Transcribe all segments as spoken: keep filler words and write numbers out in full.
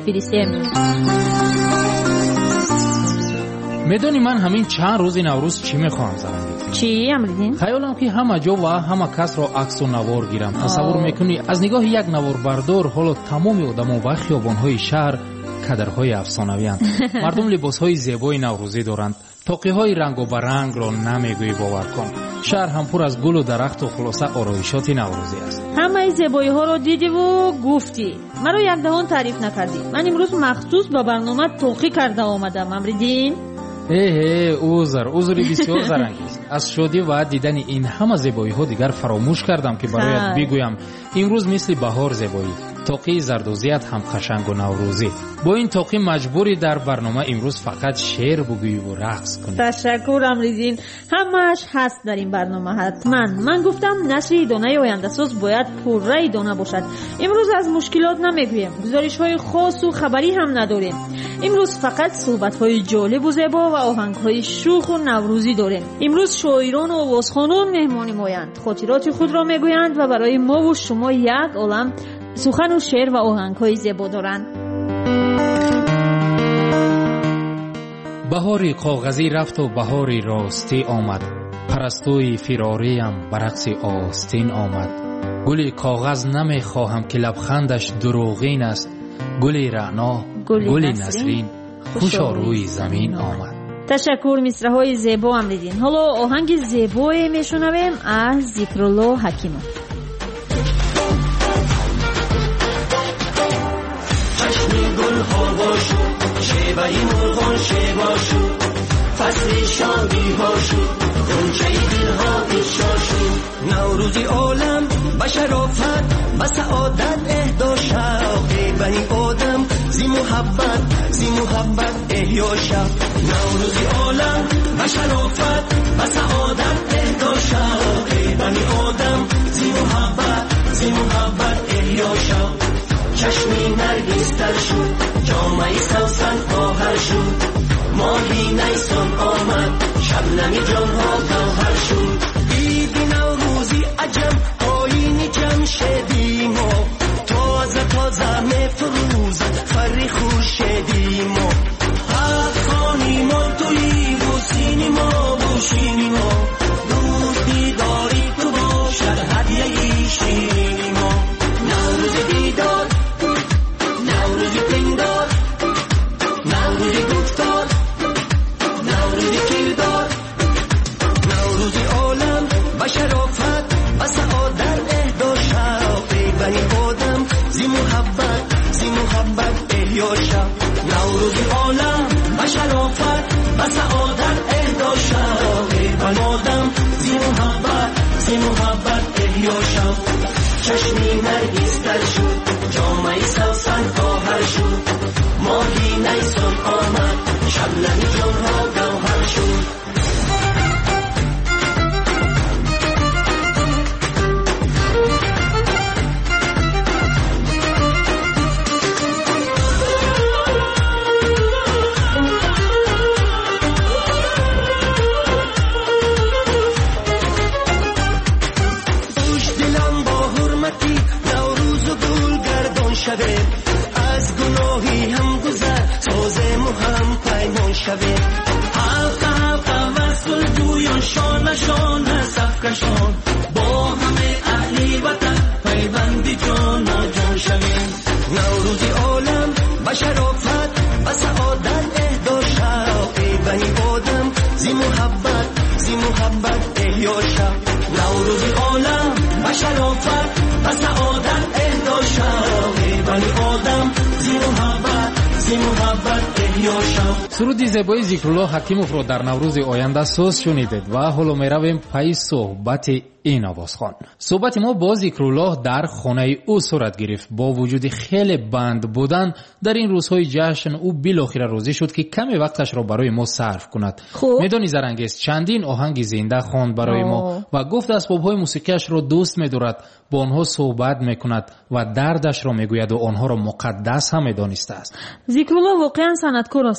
تفلیسی امروز. میدونی من همین چند روز نوروز چی میخوام زدم؟ چی امریدین؟ خیالم که همه جا و همه کس را عکس و نوار گیرم. تصور میکنی از نگاه یک نوار بردار حالا تمام آدم و خیابان‌های شهر کدرهای افسانوی اند. مردم لباسهای زیبای نوروزی دارند. توقی‌های رنگ و برنگ را نمیگویی باور کن. شهر هم پر از گل و درخت و خلاصه آرایشات نوروزی است. همه زیبایی ها رو دیدی و گفتی. مرا یک دهان تعریف نکردی. من امروز مخصوص با برنامه توقی کرده آمدم. امریدین؟ اه اوزر اوزری بسیار زرنگیست. از شادی و دیدن این همه زیبایی ها دیگر فراموش کردم که برایت بگویم امروز مثل بهار زیبایی توقی زردوزیت هم قشنگ و نوروزی. با این توقی مجبوری در برنامه امروز فقط شعر بگویی و رقص کنی. تشکر امریدین. همش هست در این برنامه. حتما من گفتم نشر دانه آینده ساز باید پررای دانه باشد. امروز از مشکلات نمیگویم، گزارش های خاص و خبری هم نداریم. امروز فقط صحبت های جالب و زیبا و آهنگ های شوخ و نوروزی داریم. امروز شاعران و آوازخوانان مهمانی مایند، خاطرات خود را میگویند و برای ما و شما یک عالم سخن و شعر و آهنگ های زیبا دارند. بهاری کاغذی رفت و بهاری راستی آمد، پرستوی فراریم برعکس آستین آمد. گلی کاغذ نمی خواهم که لبخندش دروغین است، گلی رعنا گلی نسرین خوشا روی زمین آمد. تشکر. مصرع‌های زیبا هم دیدین. حالا آهنگ زیبایی میشنویم از ذکرالله حکیمov. هوا شد شیوهی مرغان شیوا شد، فصل شادی ها شد، غنچه دل ها افشا شد. نوروزی عالم و شرافت و سعادت اهدا شد، بنی آدم زی محبت زی محبت احیا شد. نوروزی عالم و شرافت و سعادت اهدا شد، بنی آدم زی محبت زی محبت احیا شد. چشمی نرگس تر شد، جامعی سوسن آهر شد، ماهی نیسان آمد، شبنمی جانها گوهر شد. عید نوروزی عجم آیین جمشیدی ما، تازه تازه می فروزد فر خورشیدی ما. افغانی ما توی بوسینی ما بوشینی ما، دوستی داری تو باشد هدیه شیرینی ما. نوروز دیدار نوروزی پندار، نوروزی گفتار، نوروزی کردار، نوروزی عالم و شرافت و سعادت اهدا شد، بنی آدم زی محبت زی محبت احیا شد. نوروزی عالم و شرافت و سعادت اهدا شد، بنی آدم زی محبت زی محبت احیا شد. چشمی نرگس تر شد، جامعی سوسن آهر شد، ماهی نیسان آمد، شبنمی جانها گوهر شد. از گناهی هم گذر سازم و هم پیمان شویم. حلقه حلقه وصل جویان شان شان صفکشان، با همه اهلی وطن پیوندی جان جان شویم. نوروزی عالم و شرافت و سعادت اهدا شد، بنی آدم زی محبت زی محبت احیا شد. نوروزی عالم و شرافت و سعادت اهدا شد، بنی آدم زی محبت زی محبت احیا شد. سرودی زیبای ذکرالله حکیمov را در نوروز آینده ساز شنیدید و حالا میرویم پای صحبت این آوازخوان. صحبت ما با ذکرالله در خانه او صورت گرفت. با وجود خیلی بند بودن در این روزهای جشن او بالاخره راضی شد که کمی وقتش را برای ما صرف کند. میدانی زرنگیست چندین آهنگ زنده خواند برای آه. ما و گفت اسباب‌های موسیقیش را دوست می‌دارد، با آنها صحبت می‌کند و دردش را می‌گوید و آنها را مقدس هم می‌دانسته است. ذکرالله واقعا صنعتکار است امریدین.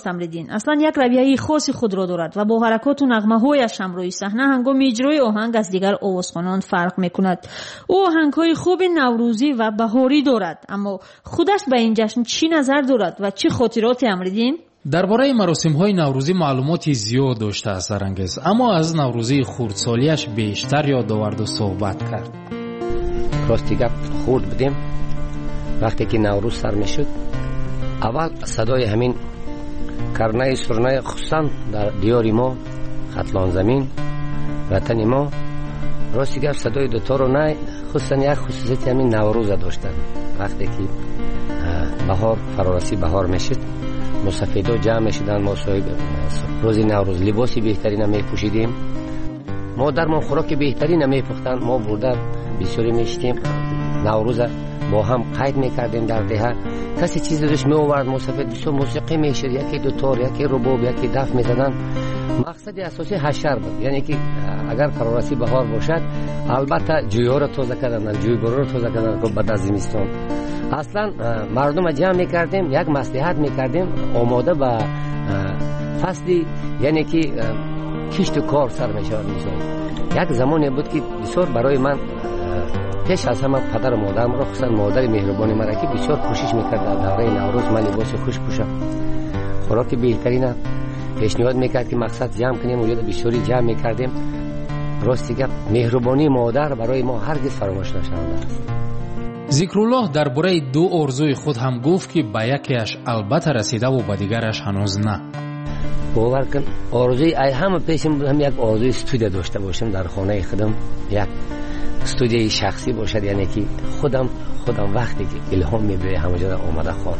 امریدین اصلا یک رویه خاصی خود را دارد و با حرکات و نغمه‌هایش هم روی صحنه هنگام اجرای آهنگ از دیگر آوازخوانان فرق میکند. او آهنگ‌های خوب نوروزی و بهاری دارد، اما خودش به این جشن چی نظر دارد و چه خاطراتی امریدین؟ درباره مراسم‌های نوروزی معلوماتی زیاد داشته است زرنگز، اما از نوروزی خردسالیش بیشتر یاد آورد و صحبت کرد. راستی گپ خورد بودیم وقتی که نوروز سر میشد، اول صدای همین کرنه سرنه خصوصا در دیار ما خطلان زمین وطن ما، راستی گپ صدای دوتا رو نه خصوصا یک خصوصیت همین نوروز داشتن. وقتی که بهار فرارسی بهار میشد، مسافرها جمع میشدن، ما صاحب روز نوروز لباسی بهترین میپوشیدیم، ما در ما خوراک بهترین میپختن، ما برده بسیاری میشتیم، نوروز با هم قید میکردیم. در ده کسی چیز داشت میآورد، مسافر بسیار موسیقی میشد، یکی دو تار، یکی رباب، یکی دف میزدن. مقصد اساسی حشر بود، یعنی که اگر فرارسی بهار باشد البته جویا را تازه کردن، جویبارا را تازه کردن که بعد از زمستان. اصلا مردم جمع میکردیم، یک مصلحت میکردیم آماده به فصلی، یعنی که کشت و کار سر میشود. یک زمانی بود که بسیار برای من پیش از همه پدر و مادرم را، خصوصا مادر مهربانی مرا که بسیار کوشش میکرد در دوره نوروز من لباس خوش پوشم، خوراک بهترین پیشنهاد میکرد که مقصد جمع کنیم و یاد بسیاری جمع میکردیم. راستی گپ مهربانی مادر برای ما هرگز فراموش نشونده است. ذکرالله درباره دو آرزوی خود هم گفت که به یکیش البته رسیده و به دیگرش هنوز نه. باور کن آرزوی ای همه پیشم بود، هم یک آرزوی استودیو داشته باشم در خانه خودم، یک استودیوی شخصی باشد، یعنی که خودم خودم وقتی که الهام میبره همونجا آماده خانم.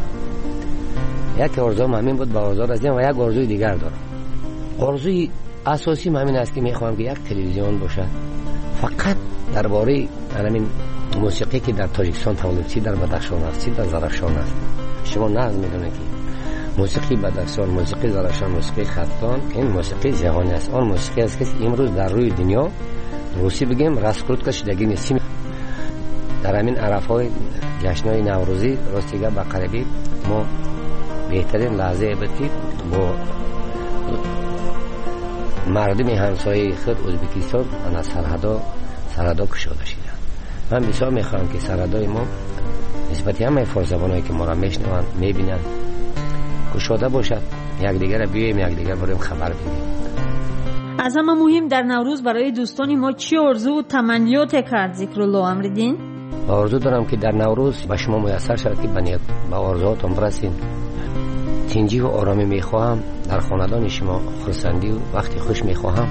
یک آرزوم همین بود با آرزو رسیدم و یک آرزوی دیگر دارم. آرزوی اساسی همین است که میخوام که یک تلویزیون باشد فقط درباره همین موسیقی که در تاجیکستان تولید شده، در بدخشان است، در زرافشان است. شما نه میدونید که موسیقی بدخشان، موسیقی زرافشان، موسیقی خطلان این موسیقی جهانی است. آن موسیقی است که امروز در روی دنیا روسی بگیم رسکروت که شدگی نیستیم. در همین عرفهای جشنهای نوروزی راستی با قریبی ما بهترین لحظه بودی با مردم همسایه خود ازبکستان از سرحدا سرحدا کشاده شدن. من بسیار میخوام که سرحدای ما نسبتی همه فارزبانایی که ما را میشنوند میبینند کشاده باشد، یک دیگر بیاییم یک دیگر بریم خبر بگیریم. از همه مهم در نوروز برای دوستانی ما چی آرزو و تمنیات کرد ذکرالله امریدین؟ آرزو دارم که در نوروز به شما میسر شد که بنیاد به آرزوهاتون برسید. تنجی و آرامی میخواهم در خاندان شما، خرسندی و وقتی خوش میخواهم.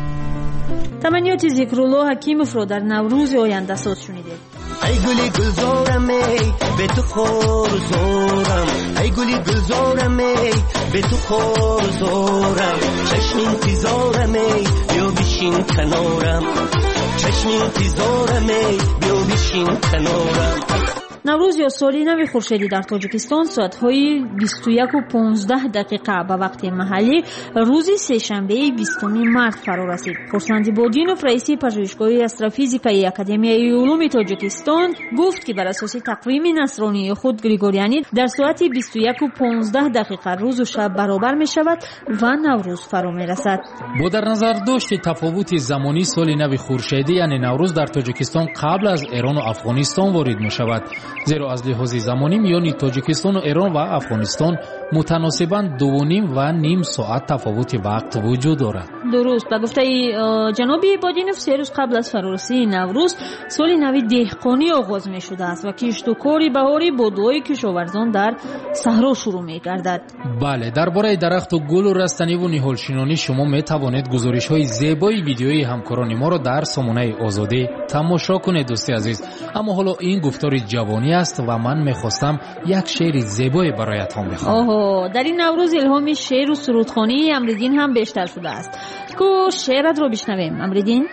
تمنیات ذکرالله حکیموف رو در نوروز آینده ساز شنیدید. ای گلی گلزارم ای به تو خور زورم، ای گلی گلزارم ای به تو خور زورم، چشم انتظارم ای بیا بشین کنارم، چشم انتظارم ای بیا بشین کنارم. نوروز یا سالی نو خورشیدی در تاجیکستان ساعت‌های بیست و یک و پانزده دقیقه به وقت محلی روز سه‌شنبه بیستم مارس فرا رسید. خورسندی بادینوف رئیس پژوهشگاه استروفیزیکای اکادمیای علوم تاجیکستان گفت که بر اساس تقویم نصرانی خود گریگوریانی در ساعت بیست و یک و پانزده دقیقه روز و شب برابر می شود و نوروز فرا می رسد. با در نظر داشت تفاوت زمانی سال نو خورشیدی یعنی نوروز در تاجیکستان قبل از ایران و افغانستان وارد می شود، زیرا از لحاظ زمانی میان تاجیکستان و ایران و افغانستان متناسباً دو و نیم و نیم ساعت تفاوت وقت وجود دارد. درست. به گفته جناب بادینوف سه روز قبل از فرارسی نوروز سال نو دهقانی آغاز می شده است و کشت و کار بهاری با دعای کشاورزان در صحرا شروع می گردد. بله، درباره درخت و گل و رستنی و نهالشینانی شما می توانید گزارش های زیبای ویدیویی همکاران ما را در سامانه آزادی تماشا کنید دوستی عزیز. اما حالا این گفتار جوانی است و من میخواستم یک شعر زیبایی برایتان بخوانم. آها، در این نوروز الهام شعر و سرودخوانی امریدین هم بیشتر شده است. کو شعرت رو بشنویم امریدین.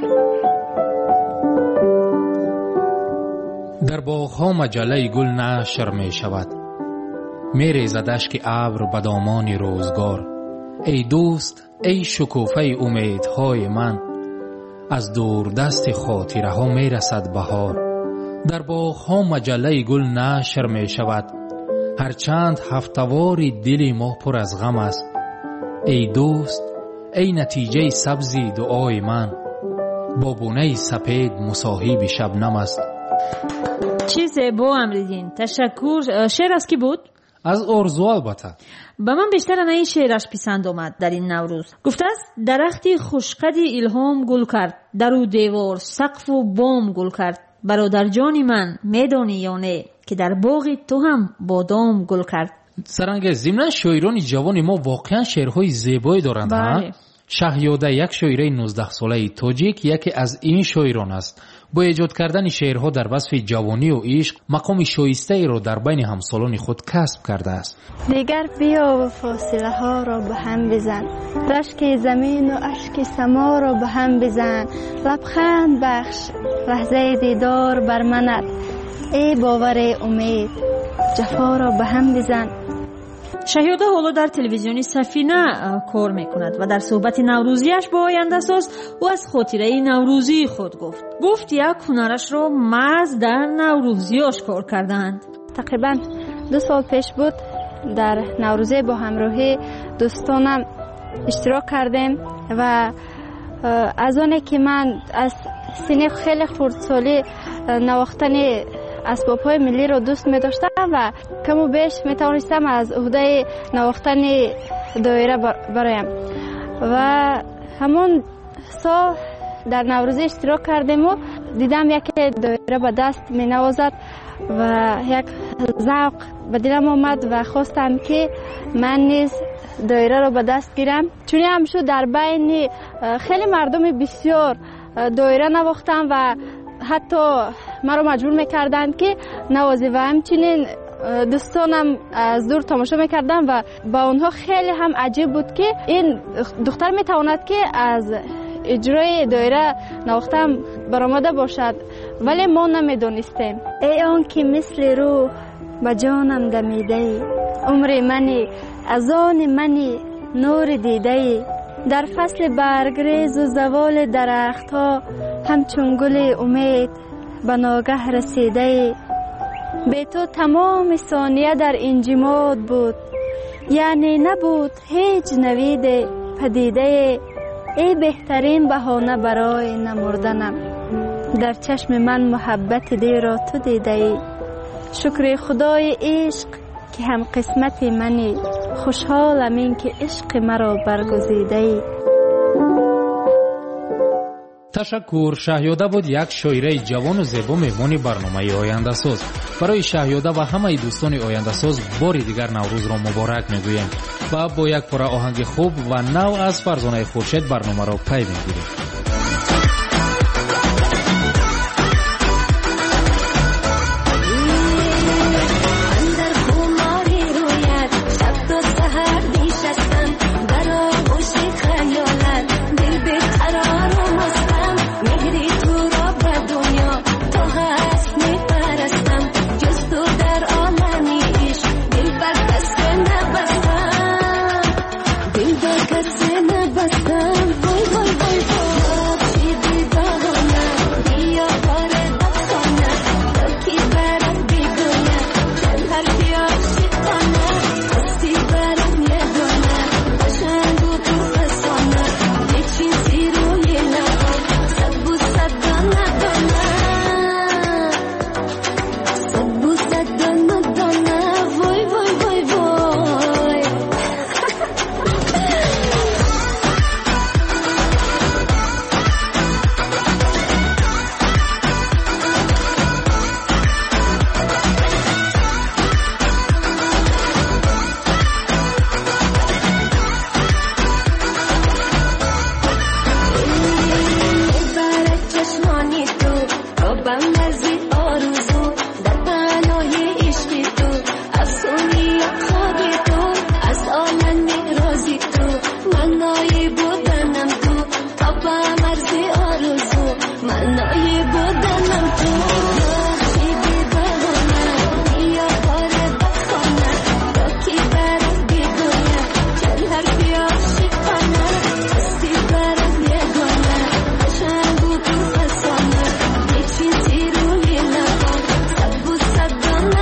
در باغ‌ها مجله گل نشر می شود، می ریزد اشک ابر به دامان روزگار. ای دوست، ای شکوفه امیدهای من، از دور دست خاطره ها می رسد بهار. در باغ‌ها مجله گل نشر می شود، هرچند هفتواری دل ما پر از غم است. ای دوست، ای نتیجه سبزی دعای من، با گونه سپید مصاحب شبنم است. چی زیبا امریدین. تشکر. شعر از کی بود؟ از ارزو. البته به من بیشتر نه این شعرش پسند آمد در این نوروز. گفته است درختی خوشقدی الهام گل کرد، در و دیوار سقف و بام گل کرد. برادر جان من میدانی یا نه که در باغ تو هم بادام گل کرد. سرانگه ضمن شاعران جوان ما واقعا شعرهای زیبایی دارند. بله. شهیاده یک شاعره نوزده ساله تاجیک یکی از این شاعران است. با ایجاد کردن شعرها در وصف جوانی و عشق مقام شایسته ای را در بین همسالان خود کسب کرده است. دیگر بیا و فاصله ها را به هم بزن، رشک زمین و اشک سما را به هم بزن، لبخند بخش لحظه دیدار بر منت، ای باور امید جفا را به هم بزن. شهیاده حالا در تلویزیونی سفینه کار میکند و در صحبت نوروزیش با آینده ساز او از خاطره نوروزی خود گفت. گفت یک هنرش را محض در نوروزیاش کار کردند. تقریبا دو سال پیش بود در نوروزی با همراهی دوستانم اشتراک کردیم و از آنه که من از سن خیلی خردسالی نواختن اسباب‌های ملی رو دوست می داشتم و کم و بیش می توانستم از عهده نواختن دایره برایم و همون سال در نوروزی اشتراک کردیم و دیدم یک دایره به دست می نوازد و یک ذوق به دلم آمد و خواستم که من نیز دایره رو به دست گیرم. چون هم شد در بین خیلی مردم بسیار دایره نواختم و حتی مرا مجبور میکردند که نوازی و همچنین دوستانم از دور تماشا میکردن و با اونها خیلی هم عجیب بود که این دختر میتواند که از اجرای دایره نواختم برآمده باشد، ولی ما نمیدونستیم. ای آن که مثل روح به جانم دمیده، عمر منی از آن منی نور دیده، در فصل برگریز و زوال درختها همچون گل امید به ناگه رسیده. به تو تمام ثانیه در انجماد بود، یعنی نبود هیچ نوید پدیده. ای بهترین بهانه برای نمردنم، در چشم من محبت دی را تو دیده. شکر خدای عشق که هم قسمت منی، خوشحالم این که عشق مرا برگزیده. تشکر. شهیاده بود یک شاعره جوان و زیبا مهمان برنامه آینده ساز. برای شهیاده و همه دوستان آینده ساز بار دیگر نوروز را مبارک میگویم و با یک پاره آهنگ خوب و نو از فرزانه خورشید برنامه را پی میگیریم.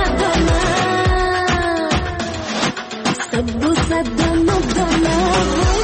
صد و صد مدام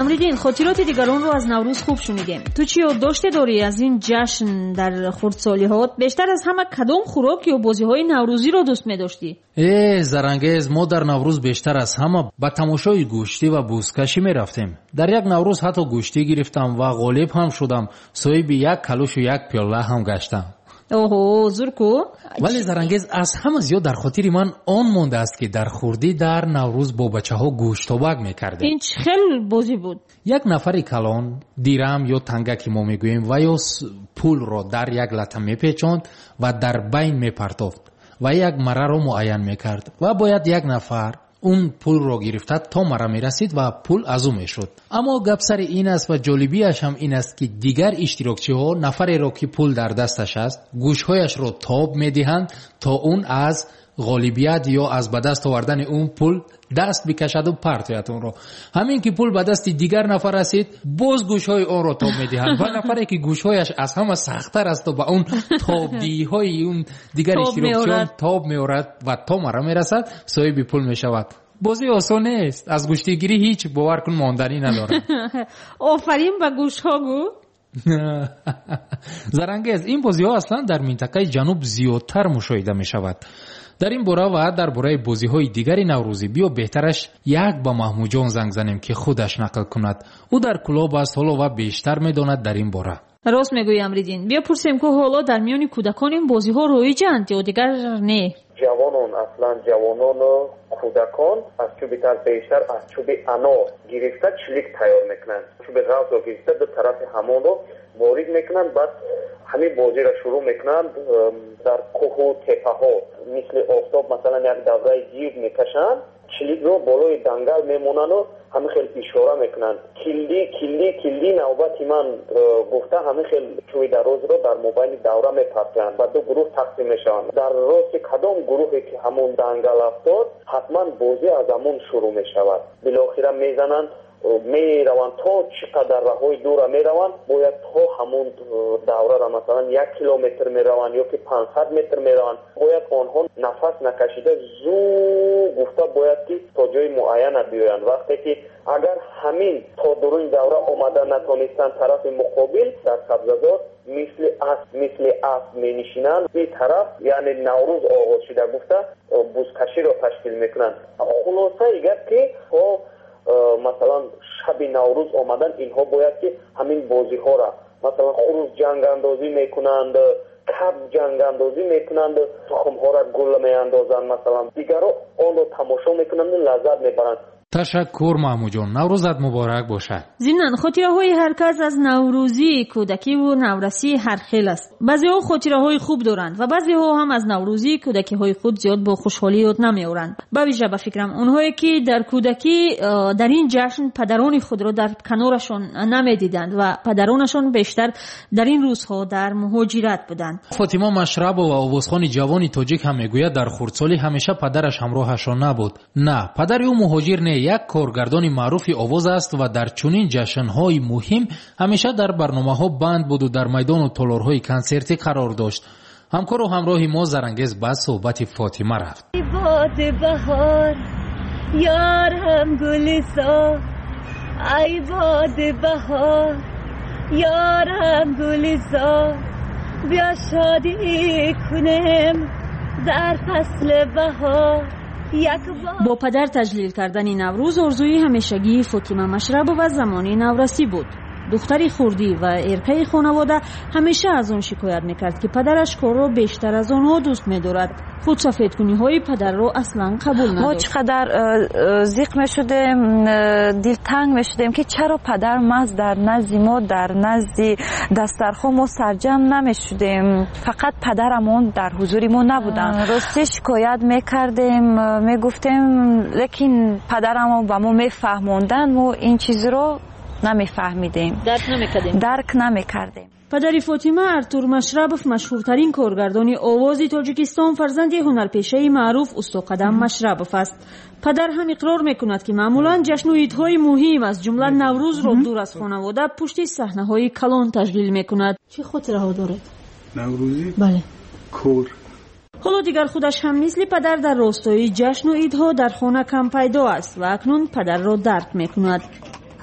امریدین، خاطرات دیگران رو از نوروز خوب شنیدیم. تو چی یادداشت داری از این جشن در خردسالی‌هات؟ بیشتر از همه کدام خوراک یا بازی‌های نوروزی رو دوست می‌داشتی؟ ای زرنگیز، ما در نوروز بیشتر از همه با تماشای گوشتی و بوزکشی می‌رفتیم. در یک نوروز حتی گوشتی گرفتم و غالب هم شدم. صاحب یک کلوش و یک پیاله هم گشتم. اوه زورکو. ولی زرنگیز، از همه زیاد در خاطر من آن مونده است که در خردی در نوروز با بچه‌ها گوشتابک می‌کردیم. این چه خیلی بازی بود؟ یک نفری کلان، دیرم یا تنگه که ما میگوییم و یا پول را در یک لطه میپیچاند و در بین میپرتافت و یک مره را معین میکرد و باید یک نفر اون پول را گرفته تا مره میرسید و پول از او میشد. اما گپ سر این است و جالبیش هم این است که دیگر اشتراکچی ها نفری را که پول در دستش است گوشهایش را تاب میدهند تا اون از غالبیت یا از به دست آوردن اون پول دست بکشد و پرتوید اون رو. همین که پول به دست دیگر نفر رسید باز گوشهای اون رو تاب میدهند و نفری که گوشهایش از همه سخت‌تر است و به اون تابدیهای اون دیگر اشتراکچیان تاب میورد و تا مره میرسد صاحب پول میشود. بازی آسان نیست. از گوشتیگیری هیچ باور کن ماندنی نداره. آفرین به گوشها گو. زرنگیز، این بازی ها اصلا در منطقه جنوب زیادتر مشاهده می شود. در این باره و در باره بازی های دیگری نوروزی بیا بهترش یک با محمود جان زنگ زنیم که خودش نقل کند. او در کلاب است حالا و بیشتر می داند در این باره. راست میگویی امریدین. بیا پرسیم که حالا در میان کودکان این بازی ها رایجند یا دیگر نه؟ جوانان اصلا جوانان و کودکان از چوب تر بیشتر از چوب انار گرفته چلیک تیار میکنند. چوب غوث رو گرفته دو طرف همون رو وارد میکنند، بعد همین بازی را شروع میکنند. در کوه و تپه ها مثل آفتاب مثلا یک دوره گیر میکشند، چلیک رو بالای دنگل میمونند و همه خیلی اشاره میکنند. کلی کلی کلی نوبتی من گفته همه خیلی چوی دراز رو در موبایل دوره میپرتند و دو گروه تقسیم میشوند. در راست کدام گروهی که همون دنگل افتاد حتما بازی از همون شروع میشود. بالاخره میزنند میروند تا چقدر راههای دور میروند، باید تا همون دوره را مثلا یک کیلومتر میروند یا که پانصد متر میروند، باید آنها نفس نکشیده زو گفته باید که تا جای معین بیایند. وقتی که اگر همین تا درون دوره آمده نتونستند طرف مقابل در سبززار مثل اسب مثل اسب می نشینند، این طرف یعنی نوروز آغاز شده گفته بوزکشی را تشکیل میکنند. خلاصه اگر که مثلا شب نوروز آمدن اینها باید که همین بازی ها را مثلا خروس جنگ اندازی میکنند، کب جنگ اندازی میکنند، تخم ها را گل میاندازند، مثلا دیگر آن رو تماشا میکنند و لذت میبرند. تشکر محمود جان، نوروزت مبارک باشد. ضمناً خاطره های هر کس از نوروزی کودکی و نورسی هر خیل است. بعضی ها خاطره های خوب دارند و بعضی ها هم از نوروزی کودکی های خود زیاد با خوشحالی یاد نمیآورند. به ویژه به فکرم اونهایی که در کودکی در این جشن پدران خود را در کنارشان نمیدیدند و پدرانشان بیشتر در این روزها در مهاجرت بودند. فاطمه مشرب و آوازخوان جوانی تاجیک هم میگوید در خردسالی همیشه پدرش همراهشان نبود. نه، پدر او مهاجر نه، یک کارگردان معروف آواز است و در چنین جشن‌های مهم همیشه در برنامه‌ها بند بود و در میدان و تالارهای کنسرتی قرار داشت. همکار و همراه ما زرنگیز با صحبت فاطمه رفت. باد بهار یارم گلزار، ای باد بهار یارم گلزار، بیا شادی کنیم در فصل بهار. با پدر تجلیل کردن نوروز آرزوی همیشگی فاطمه مشرب و زمانی نورسی بود. دختری خردی و ارکه خانواده همیشه از آن شکایت میکرد که پدرش کار را بیشتر از آنها دوست می‌دارد. خود سفید کنی های پدر را اصلا قبول نداشت. ما چقدر ضیق میشدیم، دلتنگ میشدیم که چرا پدر محض در نزد ما در نزد دسترخوان ما سرجم نمیشدیم، فقط پدرمون در حضور ما نبودن. راستی شکایت میکردیم، میگفتیم، لیکن پدرمون با ما میفهموندن، ما این چیز رو نمیفهمیدیم، درک نمیکردیم. درک نمیکردیم. پدر فاطمه ارتور مشربوف مشهورترین کارگردان آواز تاجیکستان، فرزند هنرپیشه معروف استوقدم مشربوف است. پدر هم اقرار میکند که معمولا جشن و عیدهای مهم از جمله نوروز را دور از خانواده پشت صحنه‌های کلان تجلیل میکند. چه خاطره ها دارد نوروزی؟ بله. کور. حالا دیگر خودش هم مثل پدر در راستای جشن و عیدها در خانه کم پیدا است و اکنون پدر را درک میکند.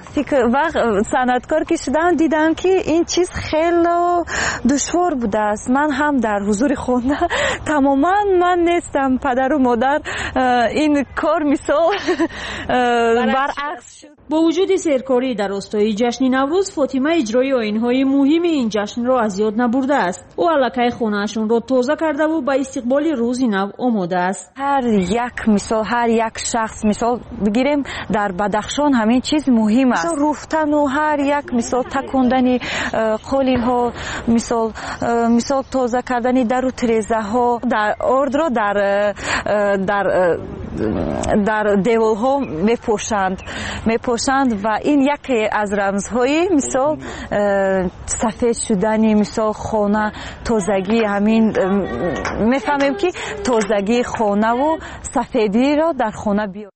وقتی که وقت صنعتکار که شدم دیدم که این چیز خیلی دشوار بوده است. من هم در حضور خونه تماما من نیستم، پدر و مادر این کار مثال برعکس شد. با وجود سرکاری در راستای جشن نوروز، فاطمه اجرای آیین‌های مهم این جشن را از یاد نبرده است. او الکی خانه‌اشون را تازه کرده و به استقبال روز نو آماده است. هر یک مثال، هر یک شخص مثال بگیریم در بدخشان همین چیز مهم است. مثال رفتن و هر یک مثال تکوندن قالی ها، مثال مثال تازه کردن در و تریزه ها، در ارد را در در در دیوال ها میپوشند میپوشند و این یکی از رمزهای مثال سفید شدن مثال خانه، تازگی. همین میفهمیم که تازگی خانه و سفیدی را در خانه بیاد.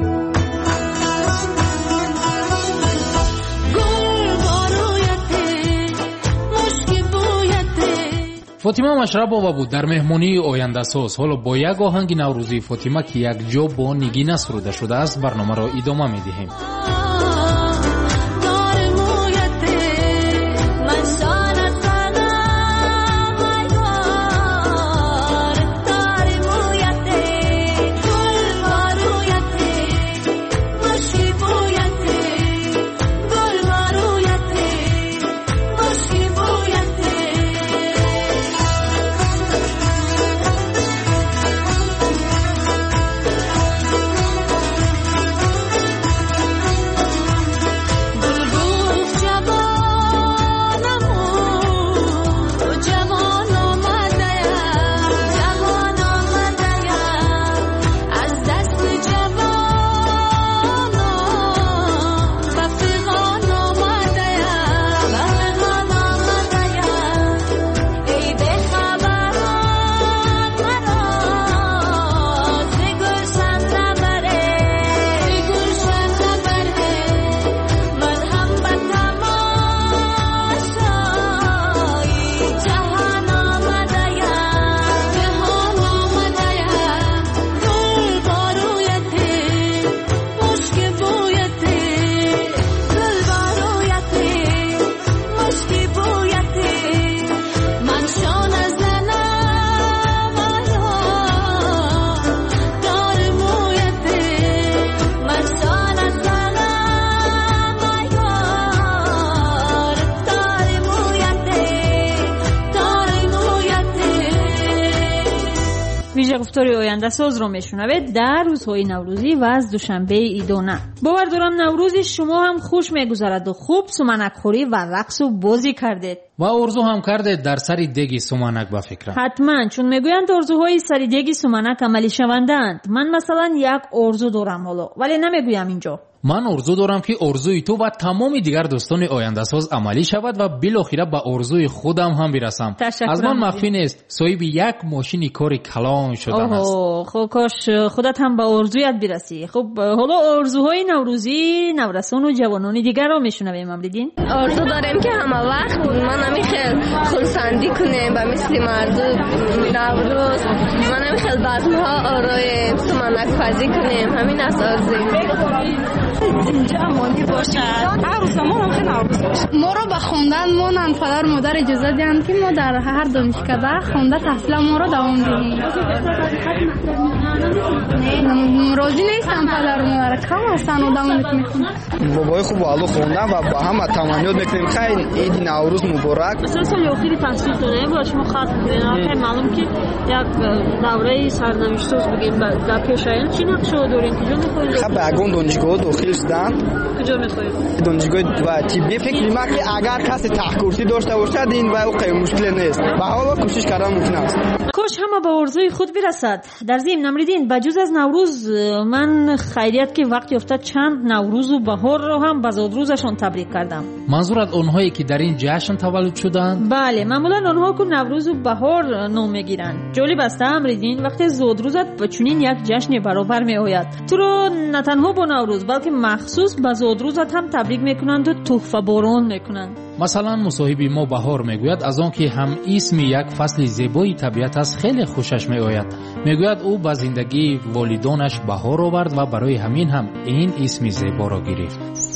فاطمه مشربова بود در مهمانی آینده ساز. حالا با یک آهنگ نوروزی فاطمه که یک جا با نگینه سروده شده است برنامه را ادامه می‌دهیم. گفتاری آینده ساز رو میشنوید در روزهای نوروزی و از دوشنبه ایدانه. باور دارم نوروزی شما هم خوش میگذرد و خوب سومنک خوری و رقص و بازی کردید و آرزو هم کردید در سری دیگی سومنک به فکرم. حتما، چون میگویند آرزوهای سری دیگی سومنک عملی شوندند. من مثلا یک آرزو دارم حالا، ولی نمیگویم اینجا. من آرزو دارم که آرزوی تو و تمام دیگر دوستان آینده ساز عملی شود و بالاخره به آرزوی خودم هم برسم. از من مخفی نیست صاحب یک ماشین کار کلان شدم است. خب کاش خودت هم به آرزویت برسی. خب حالا آرزوهای نوروزی نورسان و جوانان دیگر رو میشنویم. امریدین آرزو داریم که همه وقت من همی خیل خلصندی کنیم به مثل مردم نوروز، من همی خیل بزمها آرای سمنک پزی کنیم. همین از آرزوی اینجا ماندی باشد. هر روز ما هم خیلی نوروز باشه. ما رو به خوندن مونن پدر و مادر اجازه دهند که ما در هر دانشکده خونده تحصیل ما رو دوام دهیم. راضی نیستم پدر و مادر کم هستن و دوام میخونن. بابای خوب والو خوندن و با هم تمنیات میکنیم خیلی عید نوروز مبارک. مثلا سال آخری تحصیل کنه باش ما خط میدن. خیلی معلوم که یک دوره سرنوشتوز بگیم در پیشایل چی نقشه دارین کجا میخواین؟ خب باگون دانشگاه داخل شدن. کجا میخواین؟ دانشگاه و طبی فکر می‌کنم که اگر کسی تحقیقی داشته باشد این و خیلی مشکل نیست. به حالا کوشش کردن ممکن است. کاش همه به آرزوی خود برسد. در ضمن نمریدین بجز از نوروز من خیریت که وقت یافته چند نوروز و بهار رو هم به زادروزشون تبریک کردم. منظورت اونهایی که در این جشن تولد شدند؟ بله، معمولا اونها که نوروز و بهار نام میگیرن. جالب است امریدین وقتی زادروزت به چنین یک جشن برابر می آید. تو رو نه تنها با نوروز بلکه مخصوص به زادروزت هم تبریک میکنند و تحفه باران میکنند. مثلا مصاحب ما بهار میگوید از آن که هم اسم یک فصل زیبای طبیعت است خیلی خوشش میآید. میگوید او به زندگی والدانش بهار آورد و برای همین هم این اسم زیبا را گرفت.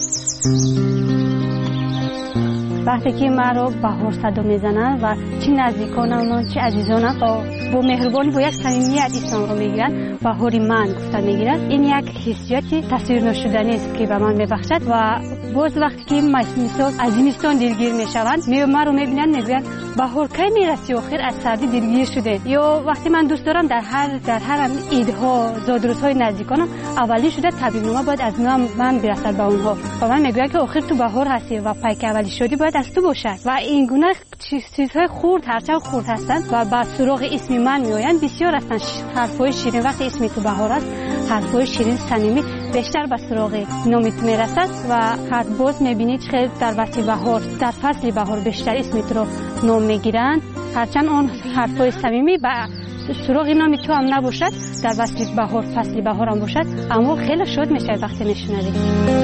وقتی که من رو بهار صدا میزنن و چه نزدیکانم چه عزیزانم با با مهربانی با یک صمیمیت اسلام رو میگیرن بهاری من گفته میگیرن، این یک حسیت تصویر نشدنی است که به من میبخشد و باز وقتی که مثلا از زمستان دلگیر میشوند می من رو میبینن میگویند بهار کی میرسی آخر از سردی دلگیر شده. یا وقتی من دوست دارم در هر در هر عیدها زادروزهای نزدیکانم اولی شده تبریک‌نامه باید از من برسد به اونها و من میگویم که آخر تو بهار هستی و پیک اولی شدی باید از تو باشد و این گونه چیزهای خرد هرچند خرد هستند و با سراغ اسم من میآیند بسیار هستند. حرفای شیرین وقتی اسم تو بهار است حرفای شیرین صمیمی بیشتر به سراغ نامت میرسد و هر باز میبینید خیلی در وقت بهار در فصل بهار بیشتر اسم تو رو نام میگیرند هرچند اون حرفای صمیمی به سراغ نام تو هم نباشد در فصل بهار فصل بهار هم باشد اما خیلی شاد میشه وقتی میشنوید.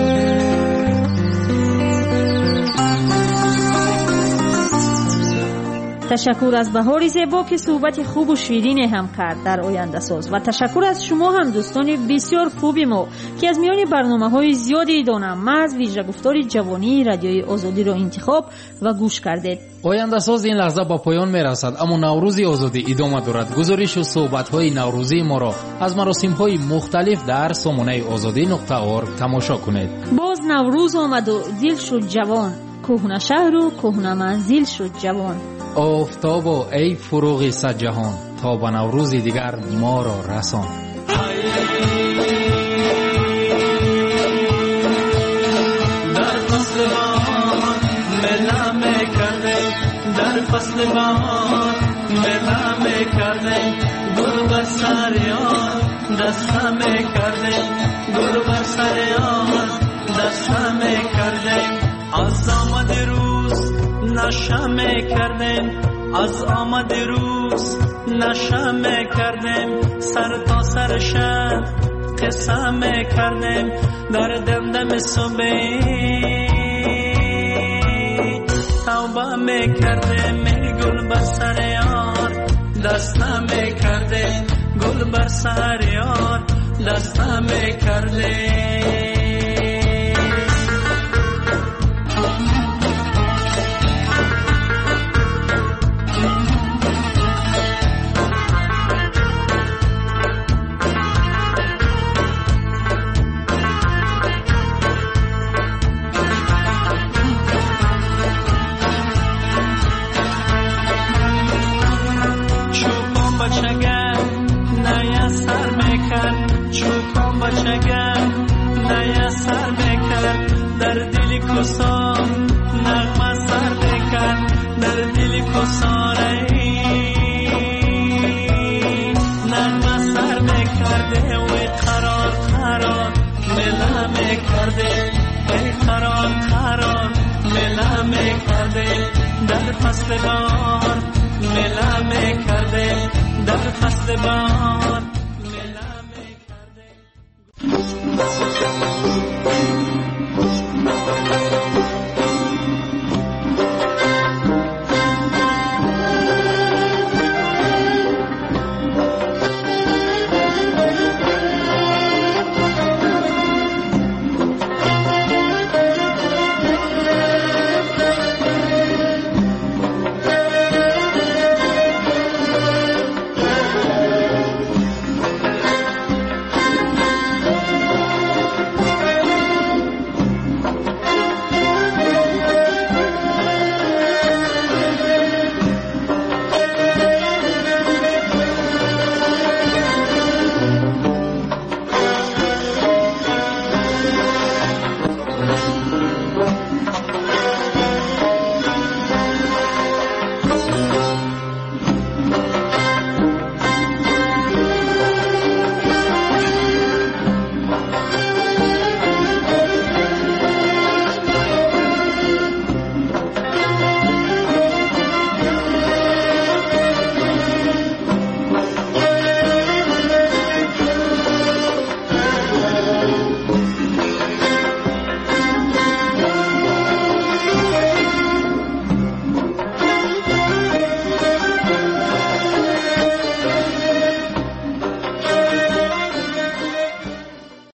تشکر از بهار زیبا که صحبت خوب و شیرین هم کرد در آینده ساز و تشکر از شما هم دوستان بسیار خوبی ما که از میان برنامه های زیادی دانم‌مرز ویژه گفتار جوانی رادیوی آزادی را انتخاب و گوش کردید. آینده ساز این لحظه با پایان می رسد اما نوروز آزادی ادامه دارد. گزارش و صحبت های نوروزی ما را از مراسم های مختلف در سامانه آزادی نقطه اورگ تماشا کنید. باز نوروز آمد و دل شد جوان، کهنه شهر و کهنه منزل شد جوان. آفتاب و ای فروغ صد جهان تا به نوروز دیگر ما را رسان. در فصل بهار ملا میکرده در فصل بهار ملا میکرده گل بر سر یار دسته میکرده گل بر سر یار دسته میکرده از آمد روز نشه میکردیم از آمد روز نشه میکردیم سر تا سر شب قصه میکردیم در دمدم صبح توبه میکردیم گل بر سر یار دسته میکردیم گل بر سر یار دسته میکردیم. نیا سر میکرد در دل کسان نغمه سر میکرد در دل کسان نغمه سر میکرده و قرار قرار ملا میکرده ای قرار قرار ملا میکرده در فصل بهار ملا میکرده در فصل بهار